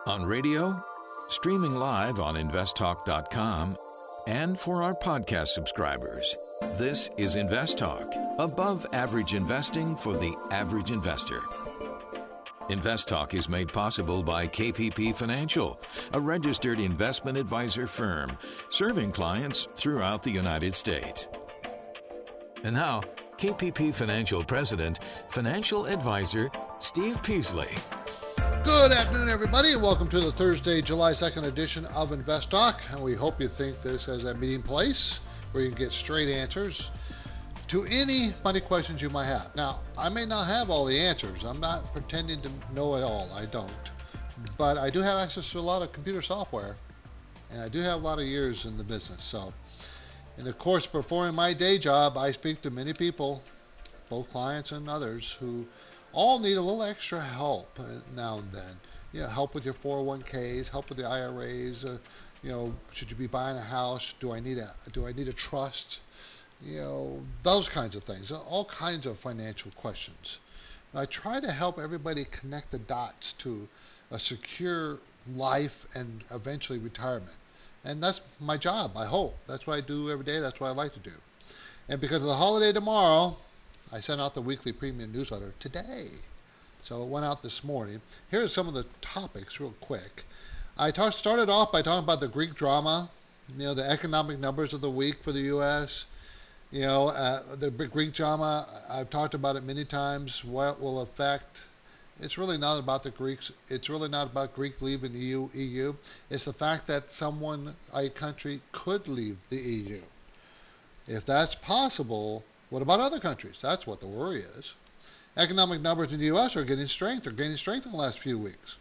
On radio, streaming live on investtalk.com, and for our podcast subscribers. This is Invest Talk, above average investing for the average investor. Invest Talk is made possible by KPP Financial, a registered investment advisor firm serving clients throughout the United States. And now, KPP Financial President, Financial Advisor Steve Peasley. Good afternoon, everybody, and welcome to the Thursday, July 2nd edition of Invest Talk. And we hope you think this as a meeting place where you can get straight answers to any money questions you might have. Now, I may not have all the answers. I'm not pretending to know it all. I don't. But I do have access to a lot of computer software, and I do have a lot of years in the business. So, and of course, performing my day job, I speak to many people, both clients and others, who all need a little extra help now and then. You know, help with your 401ks, help with the IRAs. Should you be buying a house? Do I need a trust? Those kinds of things. All kinds of financial questions. And I try to help everybody connect the dots to a secure life and eventually retirement. And that's my job, I hope. That's what I do every day. That's what I like to do. And because of the holiday tomorrow, I sent out the weekly premium newsletter today. So it went out this morning. Here are some of the topics real quick. I started off by talking about the Greek drama, the economic numbers of the week for the U.S. The Greek drama, I've talked about it many times, what will affect. It's really not about the Greeks. It's really not about Greek leaving the EU. It's the fact that a country could leave the EU. If that's possible, what about other countries? That's what the worry is. Economic numbers in the U.S. are getting strength. They're gaining strength in the last few weeks.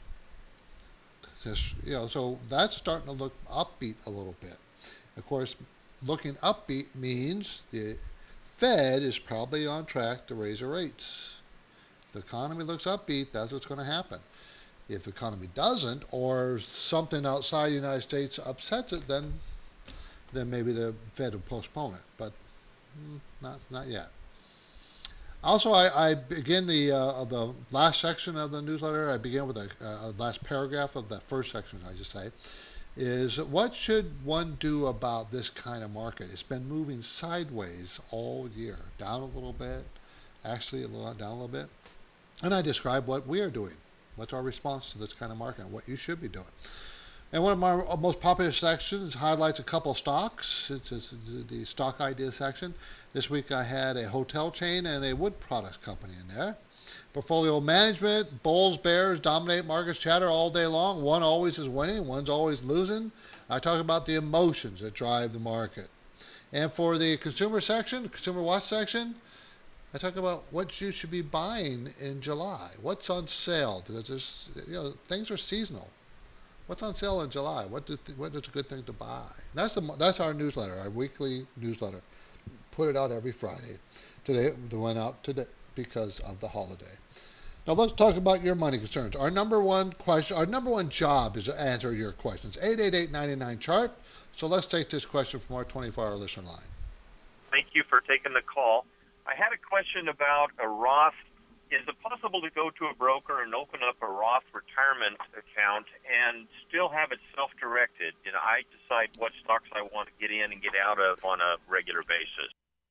So that's starting to look upbeat a little bit. Of course, looking upbeat means the Fed is probably on track to raise their rates. If the economy looks upbeat, that's what's going to happen. If the economy doesn't, or something outside the United States upsets it, then maybe the Fed will postpone it. But not yet. Also, I begin the last section of the newsletter. I begin with the last paragraph of that first section, I just say, is what should one do about this kind of market? It's been moving sideways all year, down a little bit, actually down a little bit. And I describe what we are doing. What's our response to this kind of market and what you should be doing. And one of my most popular sections highlights a couple stocks. It's the stock ideas section. This week I had a hotel chain and a wood products company in there. Portfolio management, bulls, bears dominate markets chatter all day long. One always is winning, one's always losing. I talk about the emotions that drive the market. And for the consumer section, consumer watch section, I talk about what you should be buying in July. What's on sale? Because things are seasonal. What's on sale in July? What is a good thing to buy? That's our newsletter, our weekly newsletter. Put it out every Friday. Today it went out today because of the holiday. Now let's talk about your money concerns. Our number one job is to answer your questions. 888-99-CHART. So let's take this question from our 24-hour listener line. Thank you for taking the call. I had a question about a Roth. Is it possible to go to a broker and open up a Roth retirement account and still have it self-directed? I decide what stocks I want to get in and get out of on a regular basis.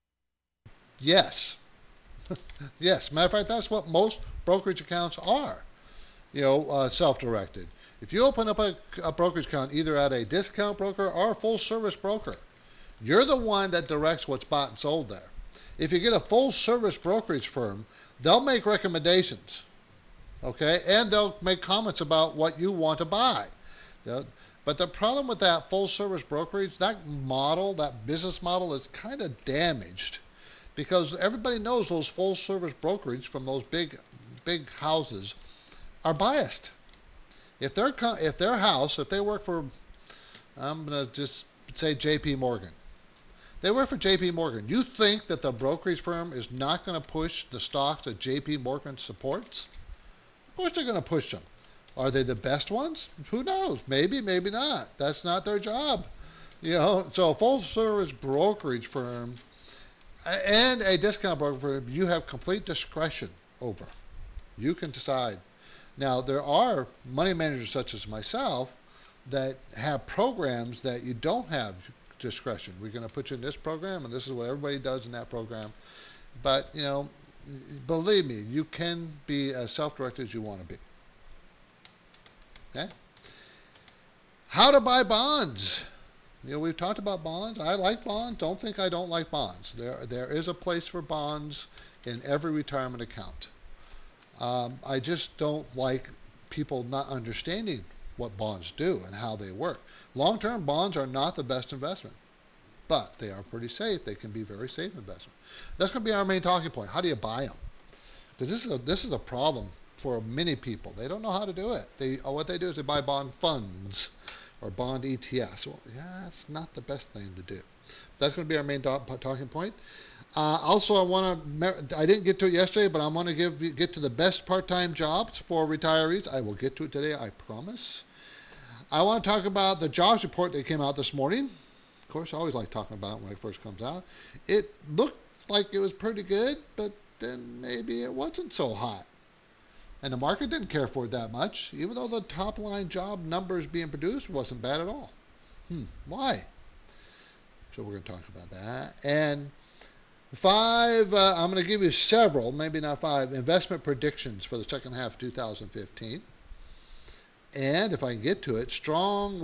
Yes. Yes. Matter of fact, that's what most brokerage accounts are, self-directed. If you open up a brokerage account either at a discount broker or a full-service broker, you're the one that directs what's bought and sold there. If you get a full-service brokerage firm, they'll make recommendations, okay? And they'll make comments about what you want to buy. But the problem with that full-service brokerage, that business model is kind of damaged because everybody knows those full-service brokerage from those big houses are biased. If they work for, I'm going to just say J.P. Morgan. They work for J.P. Morgan. You think that the brokerage firm is not going to push the stocks that J.P. Morgan supports? Of course they're going to push them. Are they the best ones? Who knows? Maybe, maybe not. That's not their job. So a full-service brokerage firm and a discount broker firm, you have complete discretion over. You can decide. Now, there are money managers such as myself that have programs that you don't have discretion. We're going to put you in this program, and this is what everybody does in that program. But, believe me, you can be as self-directed as you want to be. Okay? How to buy bonds. We've talked about bonds. I like bonds. Don't think I don't like bonds. There is a place for bonds in every retirement account. I just don't like people not understanding what bonds do and how they work. Long-term bonds are not the best investment, but they are pretty safe. They can be very safe investment. That's going to be our main talking point. How do you buy them? Because this is a problem for many people. They don't know how to do it. What they do is they buy bond funds or bond ETFs. Well, yeah, it's not the best thing to do. That's going to be our main talking point. Also, I didn't get to it yesterday, but I'm going to get to the best part-time jobs for retirees. I will get to it today, I promise. I want to talk about the jobs report that came out this morning. Of course, I always like talking about it when it first comes out. It looked like it was pretty good, but then maybe it wasn't so hot. And the market didn't care for it that much, even though the top-line job numbers being produced wasn't bad at all. Why? So we're going to talk about that. And I'm going to give you several, maybe not 5, investment predictions for the second half of 2015. And if I can get to it, strange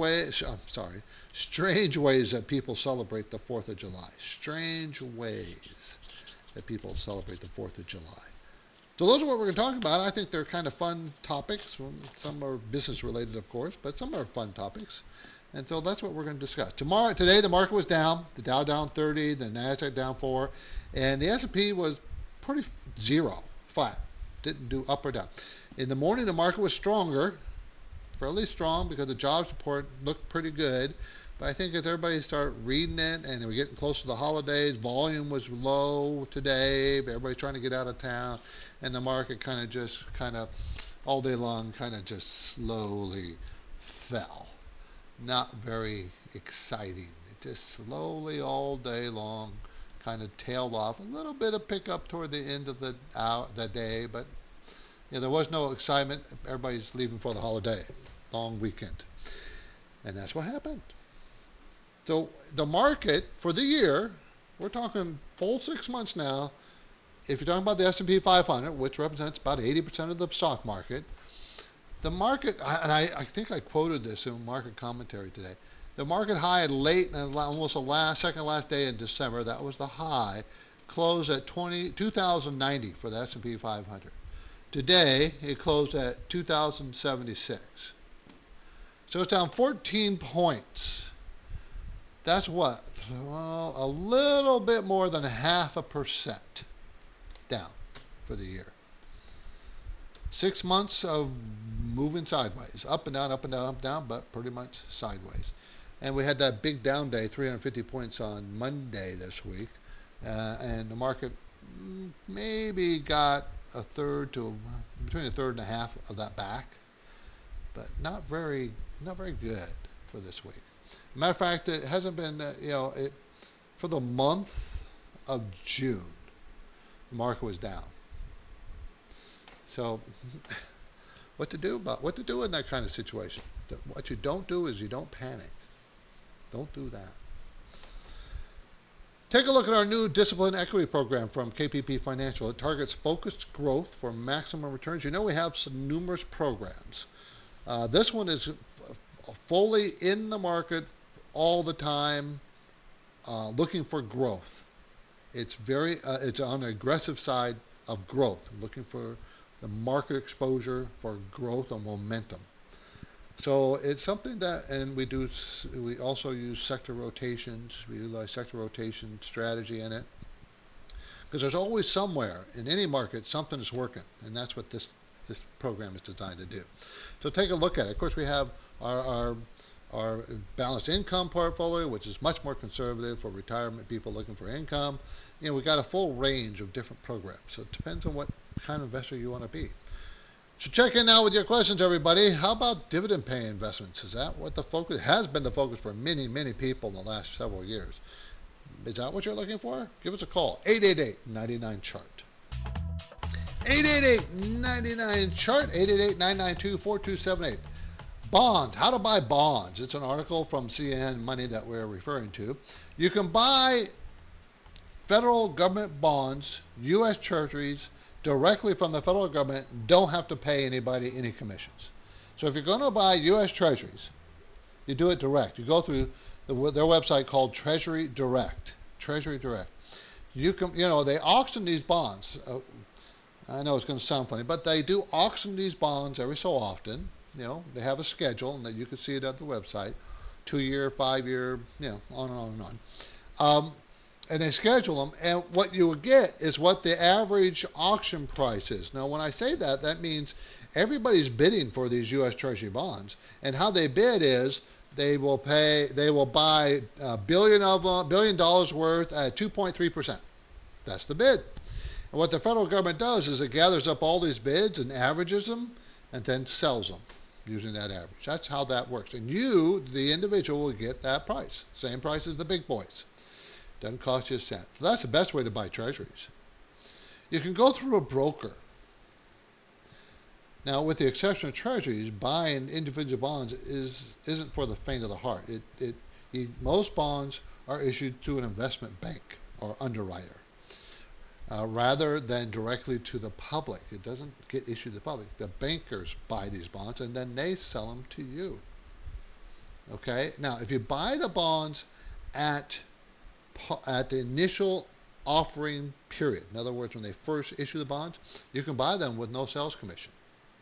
ways that people celebrate the 4th of July. Strange ways that people celebrate the 4th of July. So those are what we're going to talk about. I think they're kind of fun topics. Some are business related, of course, but some are fun topics. And so that's what we're going to discuss. Today, the market was down. The Dow down 30, the NASDAQ down 4, and the S&P was pretty flat. Didn't do up or down. In the morning, the market was stronger, fairly strong, because the jobs report looked pretty good. But I think as everybody started reading it, and we're getting close to the holidays, volume was low today. Everybody's trying to get out of town, and the market kind of all day long just slowly fell. Not very exciting. It just slowly all day long kind of tailed off. A little bit of pickup toward the end of the day, but there was no excitement. Everybody's leaving for the holiday, long weekend. And that's what happened. So the market for the year, we're talking full 6 months now. If you're talking about the S&P 500, which represents about 80% of the stock market, the market, and I think I quoted this in market commentary today, the market high late and almost the second last day in December, that was the high, closed at 2,090 for the S&P 500. Today, it closed at 2,076. So it's down 14 points. That's what? Well, a little bit more than 0.5% down for the year. 6 months of moving sideways, up and down, up and down, up and down, but pretty much sideways. And we had that big down day, 350 points on Monday this week, and the market maybe got between a third and a half of that back, but not very good for this week. Matter of fact, it hasn't been, for the month of June, the market was down. So, what to do in that kind of situation? What you don't do is you don't panic. Don't do that. Take a look at our new Disciplined Equity Program from KPP Financial. It targets focused growth for maximum returns. We have some numerous programs. This one is fully in the market all the time, looking for growth. It's on the aggressive side of growth, looking for the market exposure for growth and momentum. So it's something that, and we also use sector rotations. We utilize sector rotation strategy in it, because there's always somewhere in any market something is working, and that's what this program is designed to do. So take a look at it. Of course, we have our balanced income portfolio, which is much more conservative for retirement people looking for income. We got a full range of different programs. So it depends on what kind of investor you want to be. So check in now with your questions, everybody. How about dividend-paying investments? Is that what the focus has been? The focus for many, many people in the last several years. Is that what you're looking for? Give us a call, 888-99-CHART. 888-99-CHART, 888-992-4278. Bonds, how to buy bonds. It's an article from CNN Money that we're referring to. You can buy federal government bonds, U.S. Treasuries, directly from the federal government. Don't have to pay anybody any commissions. So if you're going to buy U.S. Treasuries, you do it direct. You go through their website called Treasury Direct. Treasury Direct. You can, they auction these bonds. I know it's going to sound funny, but they do auction these bonds every so often. They have a schedule, and that you can see it at the website. 2-year, 5-year, on and on and on. And they schedule them, and what you would get is what the average auction price is. Now, when I say that, that means everybody's bidding for these U.S. Treasury bonds, and how they bid is they will buy $1 billion worth at 2.3%. That's the bid. And what the federal government does is it gathers up all these bids and averages them and then sells them using that average. That's how that works. And you, the individual, will get that price. Same price as the big boys. Doesn't cost you a cent. So that's the best way to buy treasuries. You can go through a broker. Now, with the exception of treasuries, buying individual bonds isn't for the faint of the heart. Most bonds are issued to an investment bank or underwriter rather than directly to the public. It doesn't get issued to the public. The bankers buy these bonds and then they sell them to you. Okay? Now, if you buy the bonds at the initial offering period, in other words, when they first issue the bonds, you can buy them with no sales commission.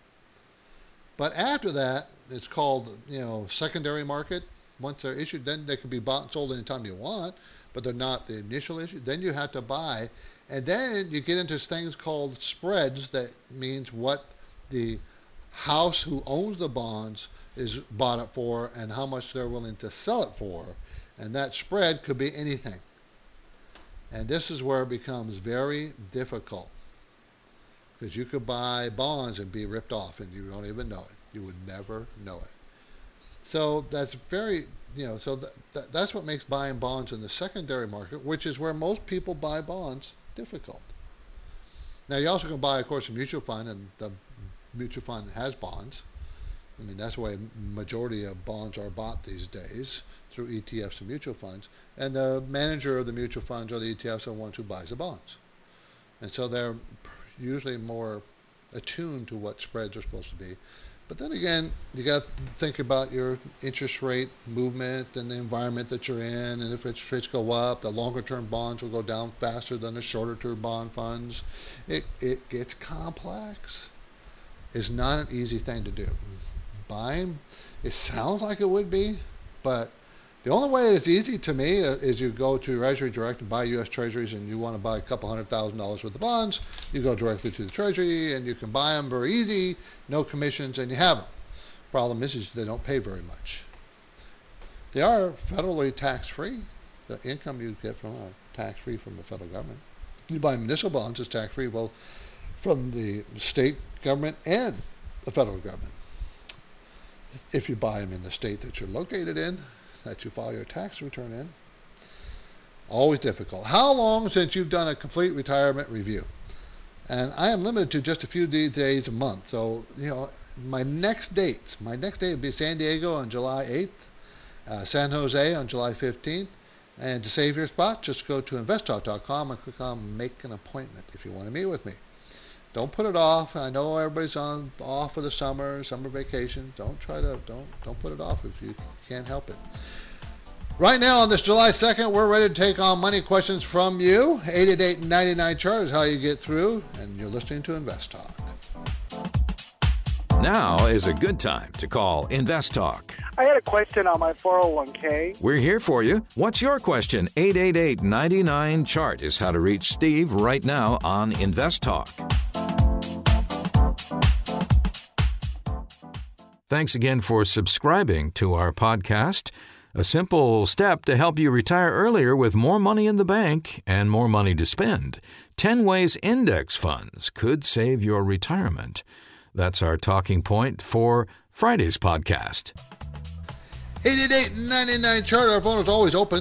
But after that, it's called, secondary market. Once they're issued, then they can be bought and sold anytime you want, but they're not the initial issue. Then you have to buy, and then you get into things called spreads. That means what the house who owns the bonds is bought it for and how much they're willing to sell it for. And that spread could be anything. And this is where it becomes very difficult, because you could buy bonds and be ripped off and you don't even know it. You would never know it. So that's very, that's what makes buying bonds in the secondary market, which is where most people buy bonds, difficult. Now, you also can buy, of course, a mutual fund, and the mutual fund has bonds. I mean, that's the way majority of bonds are bought these days, through ETFs and mutual funds. And the manager of the mutual funds or the ETFs are the ones who buys the bonds. And so they're usually more attuned to what spreads are supposed to be. But then again, you got to think about your interest rate movement and the environment that you're in. And if interest rates go up, the longer term bonds will go down faster than the shorter term bond funds. It gets complex. It's not an easy thing to do. Buying, it sounds like it would be, but the only way it's easy to me is you go to Treasury Direct and buy U.S. Treasuries, and you want to buy a couple $100,000 worth of bonds. You go directly to the Treasury, and you can buy them very easy, no commissions, and you have them. Problem is they don't pay very much. They are federally tax-free. The income you get from are tax-free from the federal government. You buy municipal bonds, it's tax-free, well, from the state government and the federal government. If you buy them in the state that you're located in, that you file your tax return in. Always difficult. How long since you've done a complete retirement review? And I am limited to just a few days a month. So, my next date would be San Diego on July 8th, San Jose on July 15th. And to save your spot, just go to investtalk.com and click on Make an Appointment if you want to meet with me. Don't put it off. I know everybody's off for the summer vacation. Don't put it off if you can't help it. Right now on this July 2nd, we're ready to take on money questions from you. 888-99-CHART is how you get through, and you're listening to Invest Talk. Now is a good time to call Invest Talk. I had a question on my 401k. We're here for you. What's your question? 888-99-CHART is how to reach Steve right now on Invest Talk. Thanks again for subscribing to our podcast. A simple step to help you retire earlier with more money in the bank and more money to spend. 10 ways index funds could save your retirement. That's our talking point for Friday's podcast. 888-99-CHART. Our phone is always open.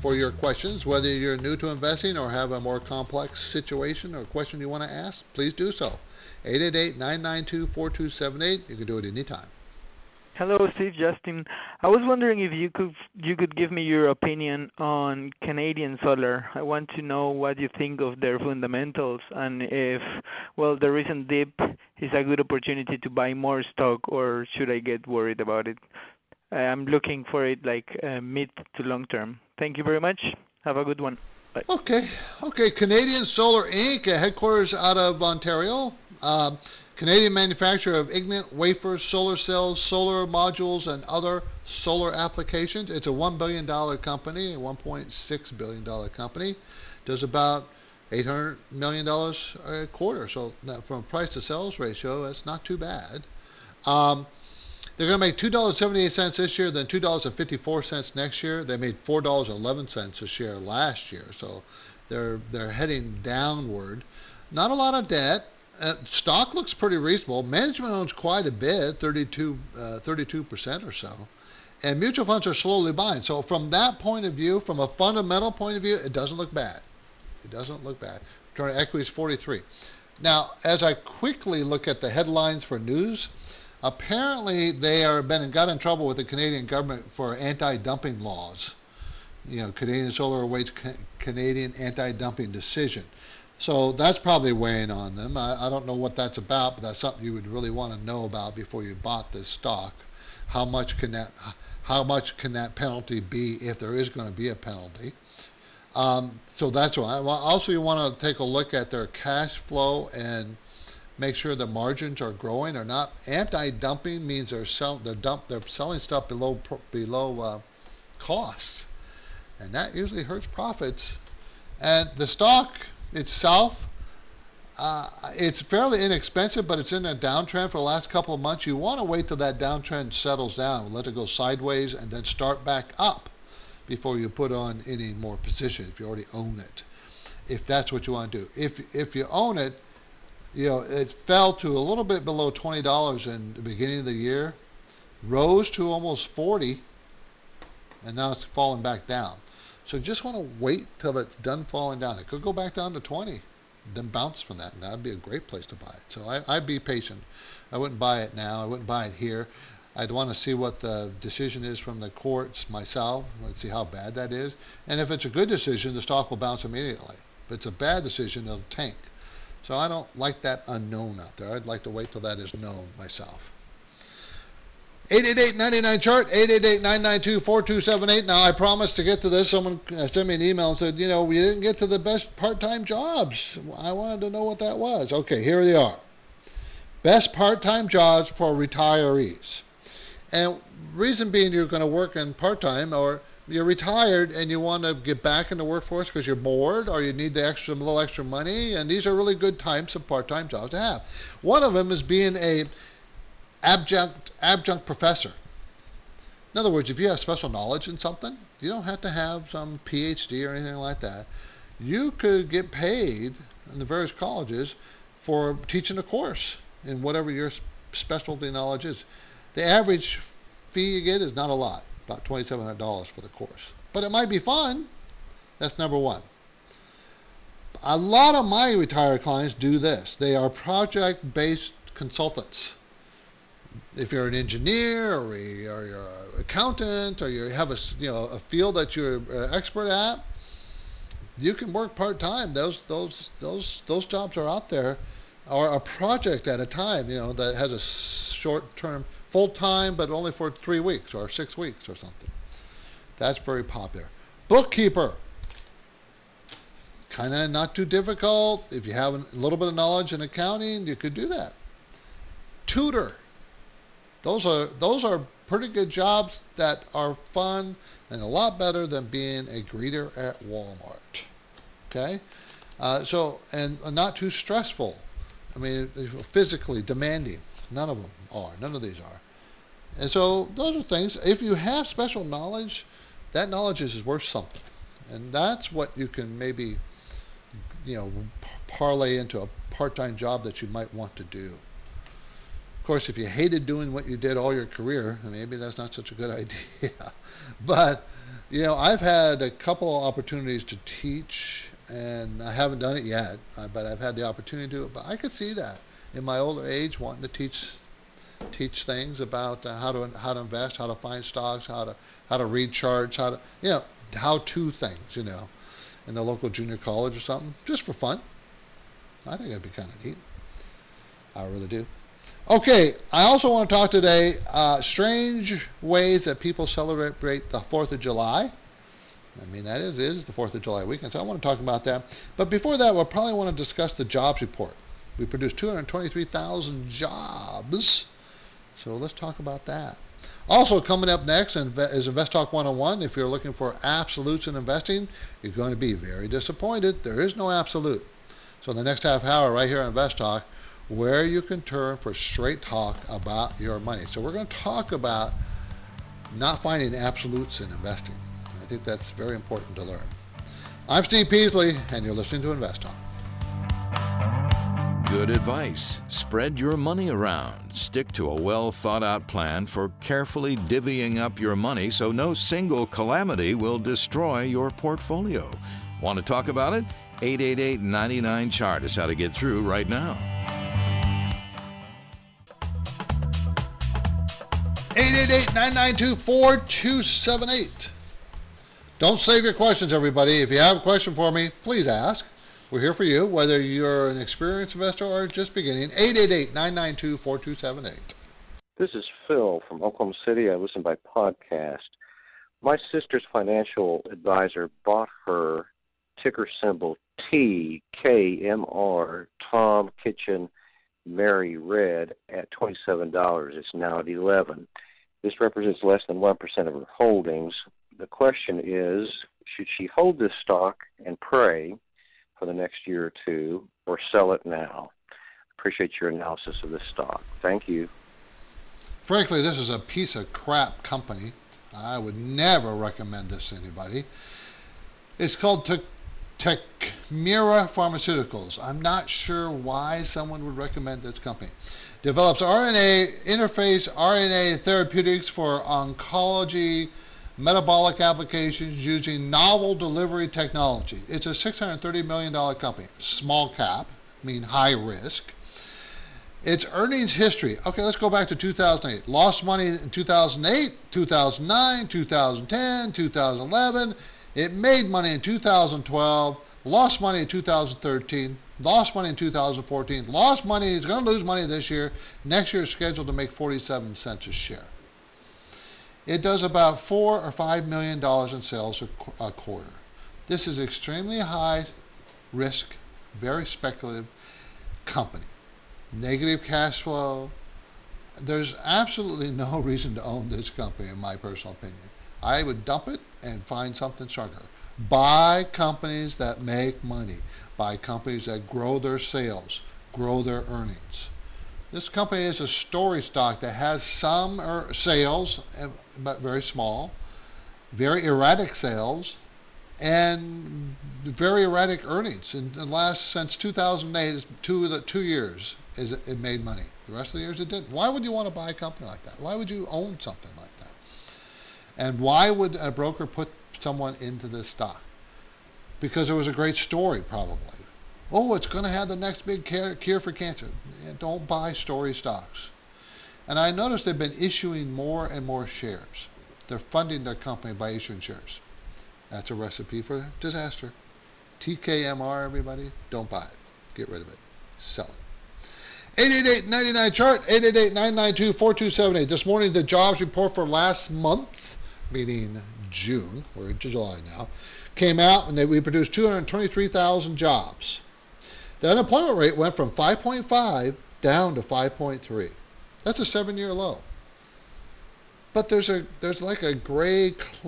for your questions. Whether you're new to investing or have a more complex situation or question you want to ask, please do so. 888-992-4278. You can do it anytime. Hello, Steve, Justin. I was wondering if you could give me your opinion on Canadian Solar. I want to know what you think of their fundamentals and if, well, the recent dip is a good opportunity to buy more stock, or should I get worried about it? I'm looking for it like mid to long term. Thank you very much. Have a good one. Bye. Okay. Canadian Solar Inc., headquarters out of Ontario. Canadian manufacturer of ignitant wafers, solar cells, solar modules, and other solar applications. It's a $1 billion company, a $1.6 billion company. Does about $800 million a quarter. So that, from a price to sales ratio, that's not too bad. They're going to make $2.78 this year, then $2.54 next year. They made $4.11 a share last year, so they're heading downward. Not a lot of debt. Stock looks pretty reasonable. Management owns quite a bit, 32% or so. And mutual funds are slowly buying. So from that point of view, from a fundamental point of view, it doesn't look bad. Return on equity is 43. Now, as I quickly look at the headlines for news, apparently they got in trouble with the Canadian government for anti-dumping laws. Canadian Solar awaits Canadian anti-dumping decision. So that's probably weighing on them. I don't know what that's about, but that's something you would really want to know about before you bought this stock. How much can that penalty be, if there is going to be a penalty? So that's why. Also, you want to take a look at their cash flow and make sure the margins are growing or not. Anti-dumping means they're selling stuff below costs, and that usually hurts profits. And the stock itself, it's fairly inexpensive, but it's in a downtrend for the last couple of months. You want to wait till that downtrend settles down, let it go sideways, and then start back up before you put on any more position if you already own it, if that's what you want to do. If you own it, it fell to a little bit below $20 in the beginning of the year, rose to almost $40, and now it's falling back down. So just want to wait till it's done falling down. It could go back down to 20, then bounce from that, and that would be a great place to buy it. So I'd be patient. I wouldn't buy it now. I wouldn't buy it here. I'd want to see what the decision is from the courts myself. Let's see how bad that is. And if it's a good decision, the stock will bounce immediately. If it's a bad decision, it'll tank. So I don't like that unknown out there. I'd like to wait till that is known myself. 888-99-CHART, 888-992-4278. Now, I promised to get to this. Someone sent me an email and said, we didn't get to the best part-time jobs. I wanted to know what that was. Okay, here they are. Best part-time jobs for retirees. And reason being, you're going to work in part-time, or you're retired and you want to get back in the workforce because you're bored or you need the little extra money, and these are really good types of part-time jobs to have. One of them is being a adjunct professor. In other words, if you have special knowledge in something, you don't have to have some PhD or anything like that. You could get paid in the various colleges for teaching a course in whatever your specialty knowledge is. The average fee you get is not a lot, about $2,700 for the course. But it might be fun. That's number one. A lot of my retired clients do this. They are project-based consultants. If you're an engineer or you're an accountant or you have a field that you're an expert at, you can work part-time. Those jobs are out there, or a project at a time, that has a short-term, full-time, but only for 3 weeks or 6 weeks or something. That's very popular. Bookkeeper. Kind of not too difficult. If you have a little bit of knowledge in accounting, you could do that. Tutor. Those are pretty good jobs that are fun and a lot better than being a greeter at Walmart. Okay? And not too stressful. I mean, physically demanding. None of them are. None of these are. And so those are things. If you have special knowledge, that knowledge is worth something. And that's what you can maybe, parlay into a part-time job that you might want to do. Of course, if you hated doing what you did all your career, maybe that's not such a good idea. But, I've had a couple of opportunities to teach, and I haven't done it yet, but I've had the opportunity to do it. But I could see that in my older age, wanting to teach things about how to invest, how to find stocks, how to read charts, how-to things, in the local junior college or something, just for fun. I think that'd be kind of neat. I really do. Okay, I also want to talk today strange ways that people celebrate the 4th of July. That is the 4th of July weekend, so I want to talk about that. But before that, we'll probably want to discuss the jobs report. We produced 223,000 jobs, so let's talk about that. Also coming up next is Invest Talk 101. If you're looking for absolutes in investing, you're going to be very disappointed. There is no absolute. So the next half hour right here on Invest Talk, where you can turn for straight talk about your money. So we're going to talk about not finding absolutes in investing. I think that's very important to learn. I'm Steve Peasley, and you're listening to Invest Talk. Good advice. Spread your money around. Stick to a well-thought-out plan for carefully divvying up your money so no single calamity will destroy your portfolio. Want to talk about it? 888-99-CHART is how to get through right now. 888-992-4278. Don't save your questions, everybody. If you have a question for me, please ask. We're here for you, whether you're an experienced investor or just beginning. 888-992-4278. This is Phil from Oklahoma City. I listen by podcast. My sister's financial advisor bought her ticker symbol TKMR, Tom Kitchen Mary Red, at $27. It's now at $11. This represents less than 1% of her holdings. The question is, should she hold this stock and pray for the next year or two, or sell it now? Appreciate your analysis of this stock. Thank you. Frankly, this is a piece of crap company. I would never recommend this to anybody. It's called Tecmira Pharmaceuticals. I'm not sure why someone would recommend this company. Develops RNA interface RNA therapeutics for oncology, metabolic applications using novel delivery technology. It's a $630 million company. Small cap, mean high risk. Its earnings history. Okay, let's go back to 2008. Lost money in 2008, 2009, 2010, 2011. It made money in 2012, lost money in 2013, lost money in 2014, lost money, it's going to lose money this year. Next year is scheduled to make 47 cents a share. It does about $4 or $5 million in sales a quarter. This is extremely high risk, very speculative company. Negative cash flow. There's absolutely no reason to own this company, in my personal opinion. I would dump it and find something stronger. Buy companies that make money. Buy companies that grow their sales, grow their earnings. This company is a story stock that has some sales, but very small, very erratic sales, and very erratic earnings. In the since 2008, 2 years it made money. The rest of the years it didn't. Why would you want to buy a company like that? Why would you own something like that? And why would a broker put someone into this stock? Because there was a great story, probably. Oh, it's going to have the next big cure for cancer. Don't buy story stocks. And I noticed they've been issuing more and more shares. They're funding their company by issuing shares. That's a recipe for disaster. TKMR, everybody, don't buy it. Get rid of it. Sell it. 888-99-CHART, 888-992-4278. This morning, the jobs report for last month, meaning June, we're in July now, came out, and we produced 223,000 jobs. The unemployment rate went from 5.5 down to 5.3. That's a 7-year low. But there's like a gray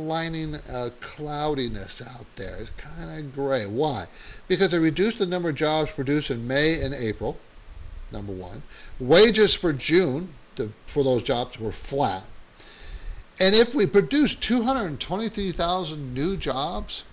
cloudiness out there. It's kind of gray. Why? Because they reduced the number of jobs produced in May and April, number one. Wages for June for those jobs were flat. And if we produce 223,000 new jobs,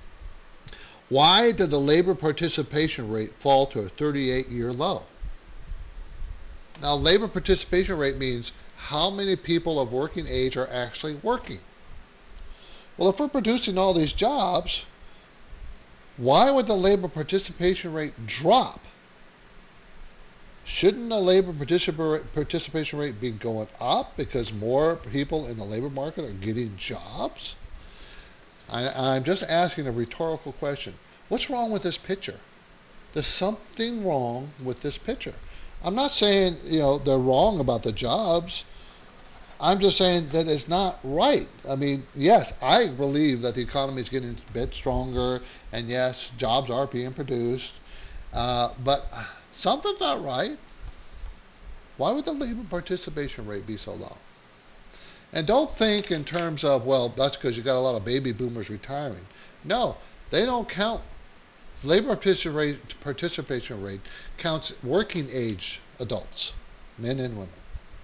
why did the labor participation rate fall to a 38-year low? Now, labor participation rate means how many people of working age are actually working. Well, if we're producing all these jobs, why would the labor participation rate drop? Shouldn't the labor participation rate be going up because more people in the labor market are getting jobs? I'm just asking a rhetorical question. What's wrong with this picture? There's something wrong with this picture. I'm not saying, they're wrong about the jobs. I'm just saying that it's not right. I mean, yes, I believe that the economy is getting a bit stronger, and yes, jobs are being produced, but something's not right. Why would the labor participation rate be so low? And don't think in terms of, well, that's because you got a lot of baby boomers retiring. No, they don't count. Labor participation rate counts working age adults, men and women.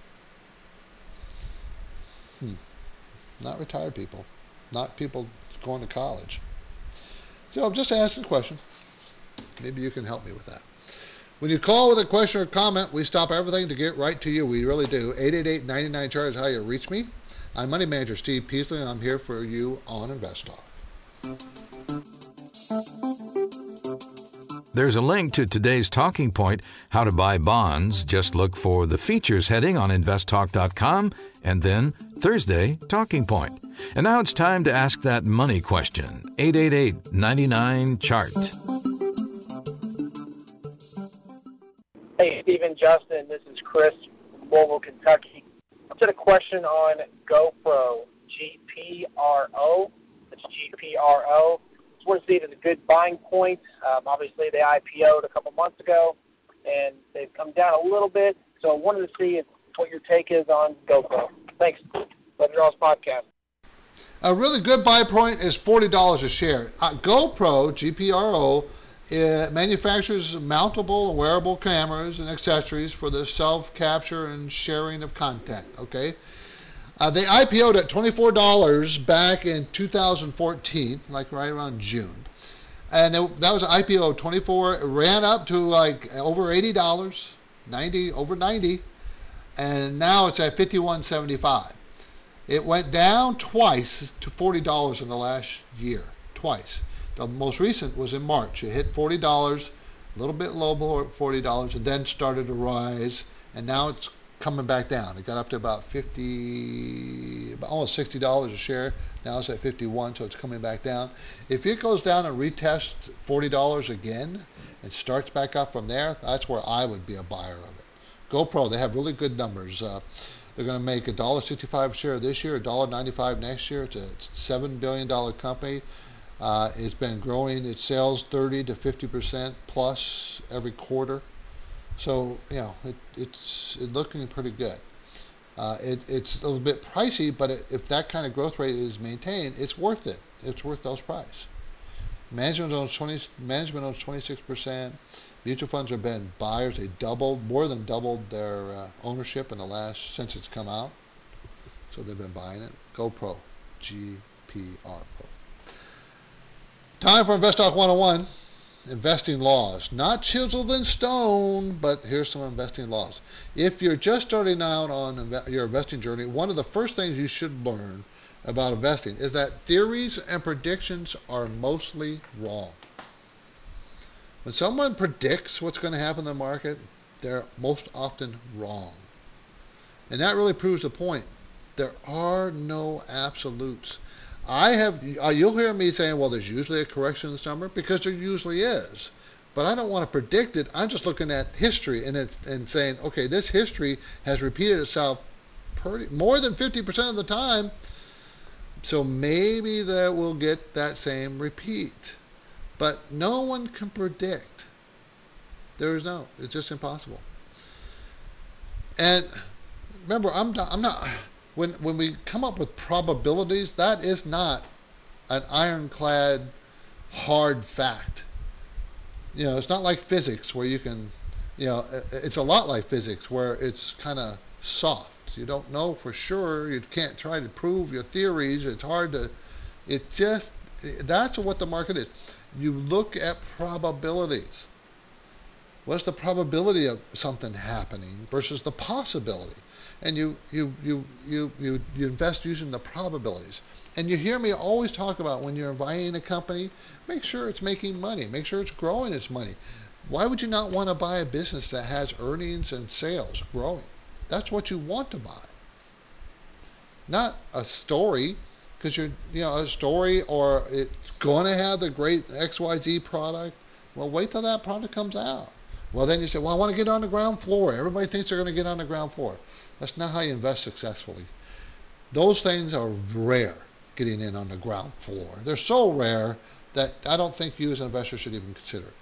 Not retired people, not people going to college. So I'm just asking a question. Maybe you can help me with that. When you call with a question or comment, we stop everything to get right to you. We really do. 888-99-CHART is how you reach me. I'm Money Manager Steve Peasley, and I'm here for you on Invest Talk. There's a link to today's talking point, how to buy bonds. Just look for the features heading on investtalk.com and then Thursday Talking Point. And now it's time to ask that money question. 888-99-CHART. Hey, Stephen, Justin, this is Chris from Louisville, Kentucky. I've got a question on GoPro, GPRO. It's GPRO. Just want to see if it's a good buying point. Obviously, they IPO'd a couple months ago, and they've come down a little bit. So I wanted to see what your take is on GoPro. Thanks. Love your all's podcast. A really good buy point is $40 a share. GoPro, GPRO, manufactures mountable and wearable cameras and accessories for the self-capture and sharing of content, okay? They IPO'd at $24 back in 2014, like right around June. And that was an IPO of 24. It ran up to like over $80, over 90, and now it's at $51.75. It went down twice to $40 in the last year, twice. The most recent was in March. It hit $40, a little bit low below $40, and then started to rise, and now it's coming back down. It got up to about almost $60 a share. Now it's at 51, so it's coming back down. If it goes down and retests $40 again and starts back up from there, that's where I would be a buyer of it. GoPro, they have really good numbers. They're going to make $1.65 a share this year, $1.95 next year. It's a $7 billion company. It's been growing its sales 30 to 50% plus every quarter. So, it's looking pretty good. It's a little bit pricey, but if that kind of growth rate is maintained, it's worth it. It's worth those price. Management owns 26%. Mutual funds have been buyers. They more than doubled their ownership since it's come out. So they've been buying it. GoPro, GPRO. Time for Invest Talk 101. Investing laws. Not chiseled in stone, but here's some investing laws. If you're just starting out on your investing journey, one of the first things you should learn about investing is that theories and predictions are mostly wrong. When someone predicts what's going to happen in the market, they're most often wrong. And that really proves the point. There are no absolutes. You'll hear me saying, well, there's usually a correction in the summer, because there usually is. But I don't want to predict it. I'm just looking at history and saying, okay, this history has repeated itself more than 50% of the time, so maybe that we'll get that same repeat. But no one can predict. It's just impossible. And remember, I'm not. When we come up with probabilities, that is not an ironclad, hard fact. It's not like physics where you can, it's a lot like physics where it's kind of soft. You don't know for sure. You can't try to prove your theories. It's hard to, that's what the market is. You look at probabilities. What's the probability of something happening versus the possibility? And you invest using the probabilities. And you hear me always talk about when you're buying a company, make sure it's making money. Make sure it's growing its money. Why would you not want to buy a business that has earnings and sales growing? That's what you want to buy. Not a story, because a story or it's going to have the great XYZ product. Well, wait till that product comes out. Well, then you say, well, I want to get on the ground floor. Everybody thinks they're going to get on the ground floor. That's not how you invest successfully. Those things are rare, getting in on the ground floor. They're so rare that I don't think you as an investor should even consider it.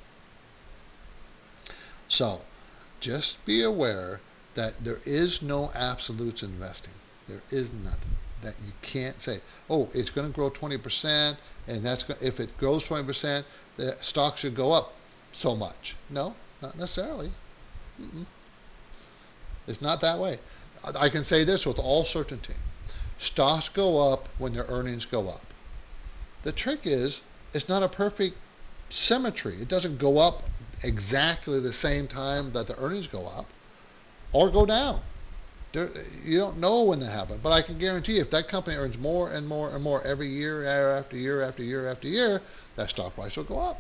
So, just be aware that there is no absolutes in investing. There is nothing that you can't say, oh, it's going to grow 20%, and if it grows 20%, the stock should go up so much. No, not necessarily. It's not that way. I can say this with all certainty. Stocks go up when their earnings go up. The trick is, it's not a perfect symmetry. It doesn't go up exactly the same time that the earnings go up or go down. You don't know when that happens, but I can guarantee if that company earns more and more and more every year after year after year after year, that stock price will go up.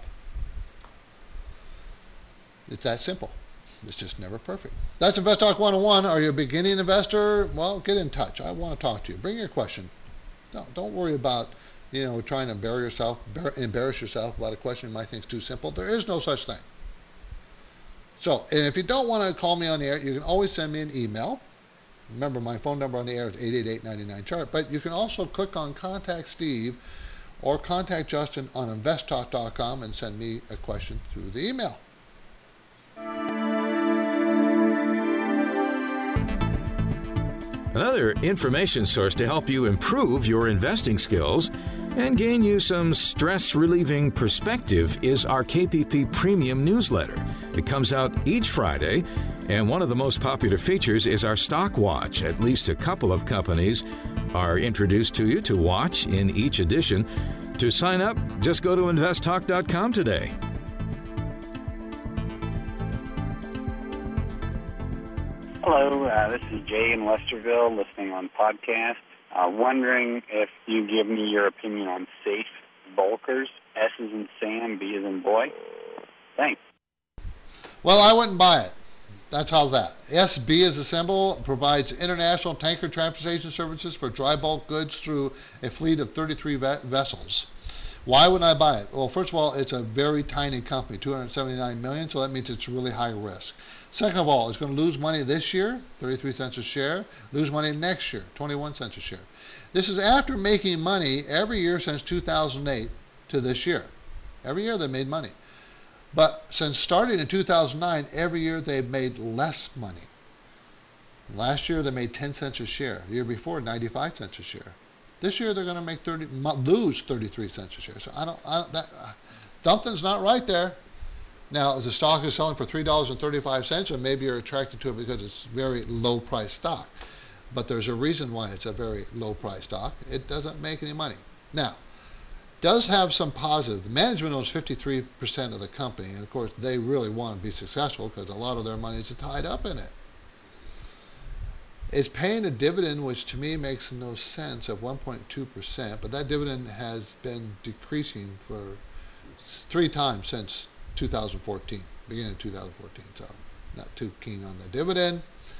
It's that simple. It's just never perfect. That's Invest Talk 101. Are you a beginning investor? Well, get in touch. I want to talk to you. Bring your question. No, don't worry about trying to embarrass yourself about a question you might think is too simple. There is no such thing. So, and if you don't want to call me on the air, you can always send me an email. Remember, my phone number on the air is 888-99-CHART. But you can also click on Contact Steve or Contact Justin on investtalk.com and send me a question through the email. Another information source to help you improve your investing skills and gain you some stress-relieving perspective is our KPP Premium newsletter. It comes out each Friday, and one of the most popular features is our Stock Watch. At least a couple of companies are introduced to you to watch in each edition. To sign up, just go to investtalk.com today. Hello, this is Jay in Westerville, listening on podcast. Wondering if you give me your opinion on safe bulkers. S as in Sam, B as in boy. Thanks. Well, I wouldn't buy it. That's how's that. SB as a symbol provides international tanker transportation services for dry bulk goods through a fleet of 33 vessels. Why would I buy it? Well, first of all, it's a very tiny company, $279 million, so that means it's really high risk. Second of all, it's going to lose money this year, 33 cents a share, lose money next year, 21 cents a share. This is after making money every year since 2008 to this year. Every year they made money. But since starting in 2009, every year they've made less money. Last year they made 10 cents a share. The year before, 95 cents a share. This year they're going to lose 33 cents a share. So something's not right there. Now, the stock is selling for $3.35, and maybe you're attracted to it because it's very low-priced stock. But there's a reason why it's a very low-priced stock. It doesn't make any money. Now, does have some positive. The management owns 53% of the company, and of course, they really want to be successful because a lot of their money is tied up in it. It's paying a dividend, which to me makes no sense, of 1.2%, but that dividend has been decreasing for 3 times since 2014, beginning of 2014, so not too keen on the dividend.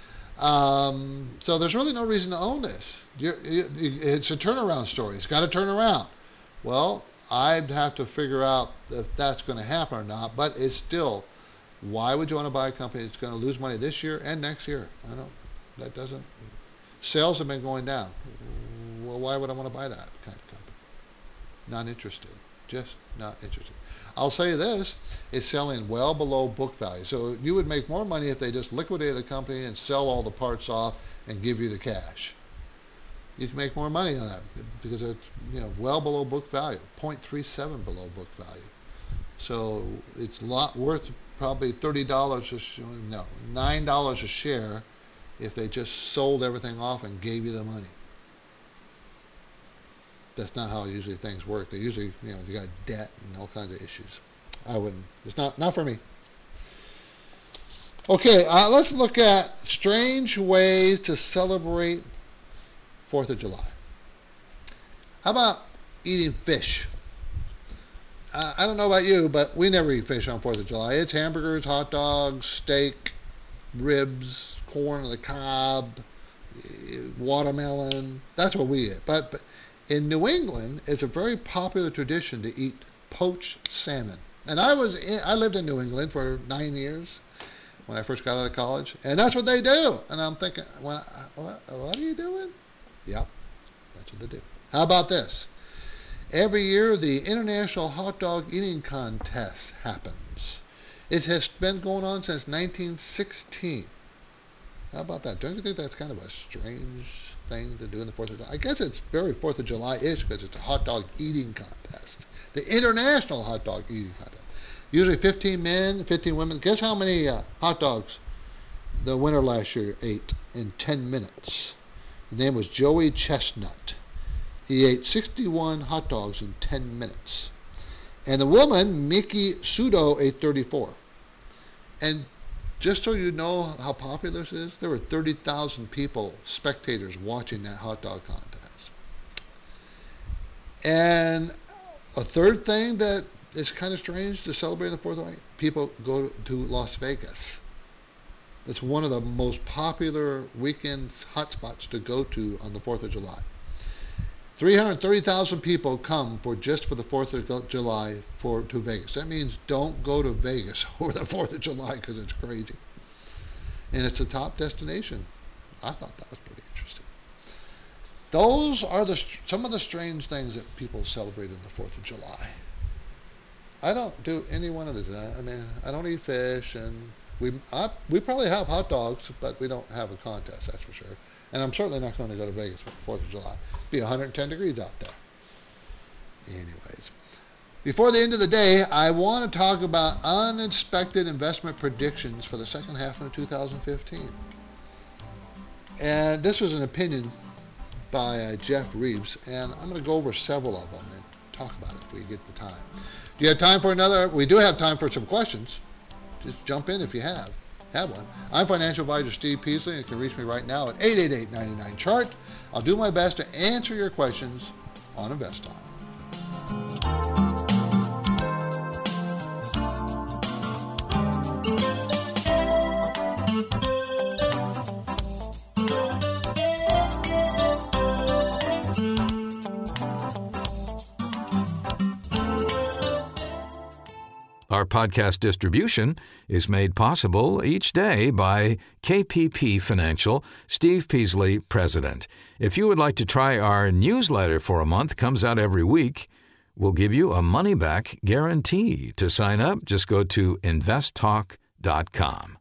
So there's really no reason to own this. It's a turnaround story. It's got to turn around. Well, I'd have to figure out if that's going to happen or not, but it's still, why would you want to buy a company that's going to lose money this year and next year? That doesn't, sales have been going down. Well, why would I want to buy that kind of company? Not interested. Just not interested. I'll say this, it's selling well below book value. So you would make more money if they just liquidate the company and sell all the parts off and give you the cash. You can make more money on that because it's well below book value, 0.37 below book value. So it's a lot worth probably $9 a share if they just sold everything off and gave you the money. That's not how usually things work. They usually, you got debt and all kinds of issues. I wouldn't. It's not for me. Okay, let's look at strange ways to celebrate 4th of July. How about eating fish? I don't know about you, but we never eat fish on 4th of July. It's hamburgers, hot dogs, steak, ribs, corn on the cob, watermelon. That's what we eat. But in New England, it's a very popular tradition to eat poached salmon. And I lived in New England for 9 years when I first got out of college, and that's what they do. And I'm thinking, what are you doing? Yep, that's what they do. How about this? Every year, the International Hot Dog Eating Contest happens. It has been going on since 1916. How about that? Don't you think that's kind of a strange thing to do in the 4th of July? I guess it's very 4th of July-ish because it's a hot dog eating contest. The International Hot Dog Eating Contest. Usually 15 men, 15 women. Guess how many hot dogs the winner last year ate in 10 minutes? His name was Joey Chestnut. He ate 61 hot dogs in 10 minutes. And the woman, Miki Sudo, ate 34. And just so you know how popular this is, there were 30,000 people, spectators, watching that hot dog contest. And a third thing that is kind of strange to celebrate the 4th of July, people go to Las Vegas. It's one of the most popular weekend hotspots to go to on the 4th of July. 330,000 people come for the 4th of July to Vegas. That means don't go to Vegas over the 4th of July because it's crazy. And it's a top destination. I thought that was pretty interesting. Those are some of the strange things that people celebrate on the 4th of July. I don't do any one of these. I mean, I don't eat fish, and we probably have hot dogs, but we don't have a contest, that's for sure. And I'm certainly not going to go to Vegas for the 4th of July. It'll be 110 degrees out there. Anyways, before the end of the day, I want to talk about unexpected investment predictions for the second half of 2015. And this was an opinion by Jeff Reeves, and I'm going to go over several of them and talk about it if we get the time. Do you have time for another? We do have time for some questions. Just jump in if you have one. I'm financial advisor Steve Peasley, and you can reach me right now at 888-99-CHART. I'll do my best to answer your questions on Invest Talk. Our podcast distribution is made possible each day by KPP Financial, Steve Peasley, President. If you would like to try our newsletter for a month, comes out every week, we'll give you a money-back guarantee. To sign up, just go to investtalk.com.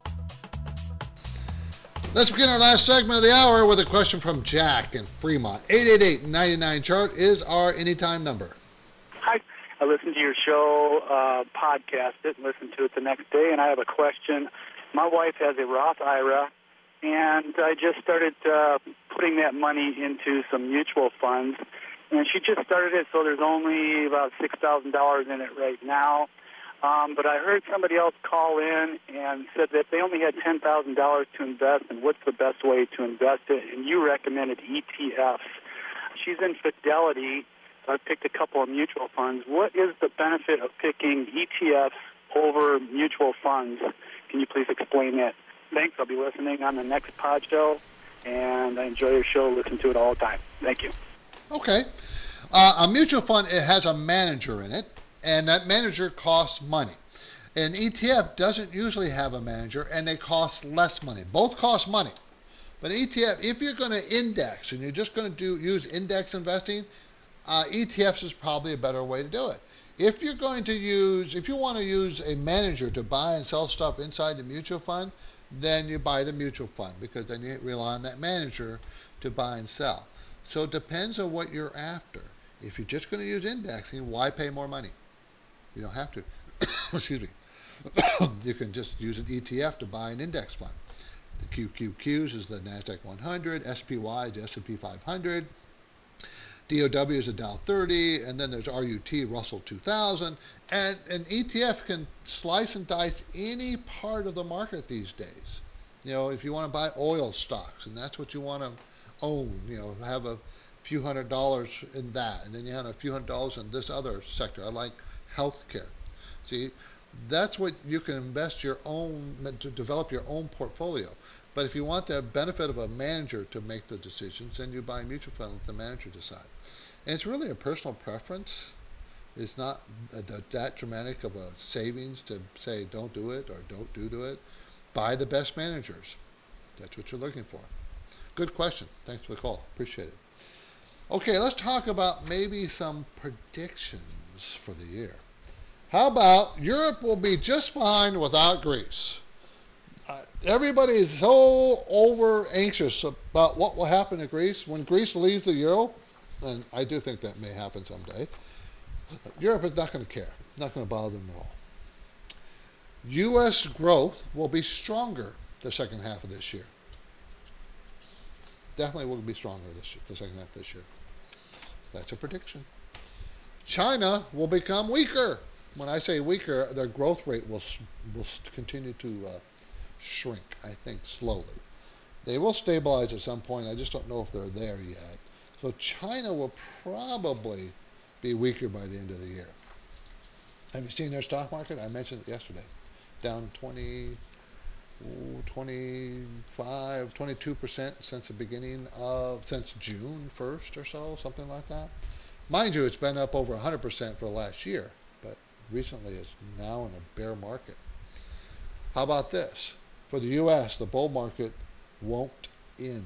Let's begin our last segment of the hour with a question from Jack in Fremont. 888-99-CHART is our anytime number. Hi. I listened to your show, podcast it, and listened to it the next day, and I have a question. My wife has a Roth IRA, and I just started putting that money into some mutual funds, and she just started it, so there's only about $6,000 in it right now. But I heard somebody else call in and said that they only had $10,000 to invest, and what's the best way to invest it, and you recommended ETFs. She's in Fidelity. I picked a couple of mutual funds. What is the benefit of picking ETFs over mutual funds? Can you please explain that? Thanks. I'll be listening on the next pod show, and I enjoy your show. Listen to it all the time. Thank you. Okay. A mutual fund, it has a manager in it, and that manager costs money. An ETF doesn't usually have a manager, and they cost less money. Both cost money. But an ETF, if you're going to index and you're just going to use index investing, ETFs is probably a better way to do it. If you want to use a manager to buy and sell stuff inside the mutual fund, then you buy the mutual fund because then you rely on that manager to buy and sell. So it depends on what you're after. If you're just going to use indexing, why pay more money? You don't have to. Excuse me. You can just use an ETF to buy an index fund. The QQQs is the NASDAQ 100, SPY is the S&P 500. DOW is the Dow 30, and then there's RUT, Russell 2000. And an ETF can slice and dice any part of the market these days. If you want to buy oil stocks, and that's what you want to own, have a few $100s in that, and then you have a few $100s in this other sector. I like healthcare. See, that's what you can invest your own, to develop your own portfolio. But if you want the benefit of a manager to make the decisions, then you buy a mutual fund and let the manager decide. And it's really a personal preference. It's not that dramatic of a savings to say don't do it or don't do it. Buy the best managers. That's what you're looking for. Good question. Thanks for the call. Appreciate it. Okay, let's talk about maybe some predictions for the year. How about Europe will be just fine without Greece? Everybody is so over anxious about what will happen to Greece when Greece leaves the euro, and I do think that may happen someday. Europe is not going to care, not going to bother them at all. U.S. growth will be stronger the second half of this year. Definitely will be stronger the second half of this year. That's a prediction. China will become weaker. When I say weaker, their growth rate will continue to shrink, I think, slowly. They will stabilize at some point. I just don't know if they're there yet. So China will probably be weaker by the end of the year. Have you seen their stock market? I mentioned it yesterday. Down 22% since the beginning since June 1st or so, something like that. Mind you, it's been up over 100% for the last year, but recently it's now in a bear market. How about this? For the U.S., the bull market won't end.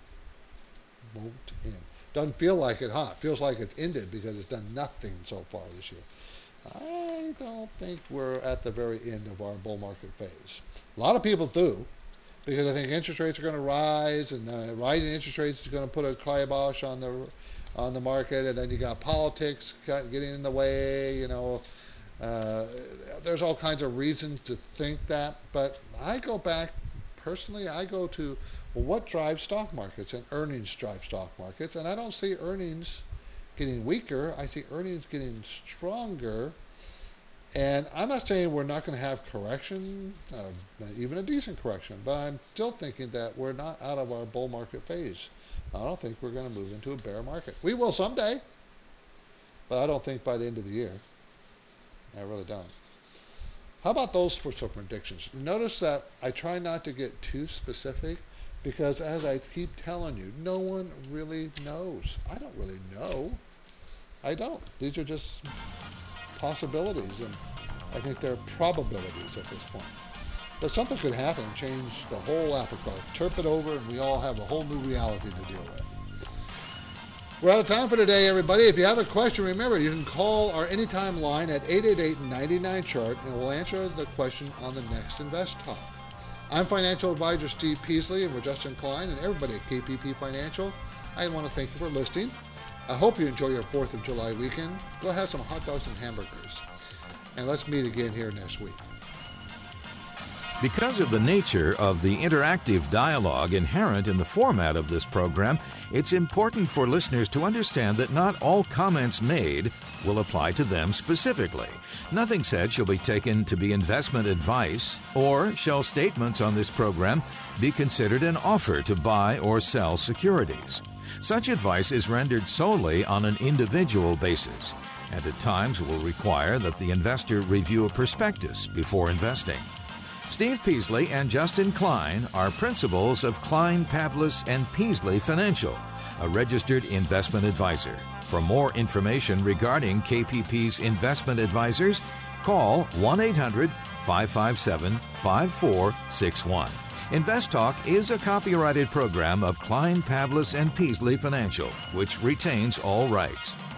Won't end. Doesn't feel like it, huh? It feels like it's ended because it's done nothing so far this year. I don't think we're at the very end of our bull market phase. A lot of people do, because I think interest rates are going to rise, and rising interest rates is going to put a kibosh on the market, and then you got politics getting in the way. There's all kinds of reasons to think that, but I go back personally. I go to what drives stock markets, and earnings drive stock markets, and I don't see earnings getting weaker. I see earnings getting stronger. And I'm not saying we're not going to have correction, even a decent correction, but I'm still thinking that we're not out of our bull market phase. I don't think we're going to move into a bear market. We will someday, but I don't think by the end of the year. I really don't. How about those for some predictions? Notice that I try not to get too specific, because as I keep telling you, no one really knows. I don't really know. I don't. These are just possibilities, and I think they're probabilities at this point. But something could happen and change the whole apple cart, turp it over, and we all have a whole new reality to deal with. We're out of time for today, everybody. If you have a question, remember, you can call our anytime line at 888-99-CHART, and we'll answer the question on the next Invest Talk. I'm financial advisor Steve Peasley, and we're Justin Klein, and everybody at KPP Financial. I want to thank you for listening. I hope you enjoy your 4th of July weekend. Go have some hot dogs and hamburgers. And let's meet again here next week. Because of the nature of the interactive dialogue inherent in the format of this program, it's important for listeners to understand that not all comments made will apply to them specifically. Nothing said shall be taken to be investment advice, or shall statements on this program be considered an offer to buy or sell securities. Such advice is rendered solely on an individual basis, and at times will require that the investor review a prospectus before investing. Steve Peasley and Justin Klein are principals of Klein, Pavlis & Peasley Financial, a registered investment advisor. For more information regarding KPP's investment advisors, call 1-800-557-5461. Invest Talk is a copyrighted program of Klein, Pavlis & Peasley Financial, which retains all rights.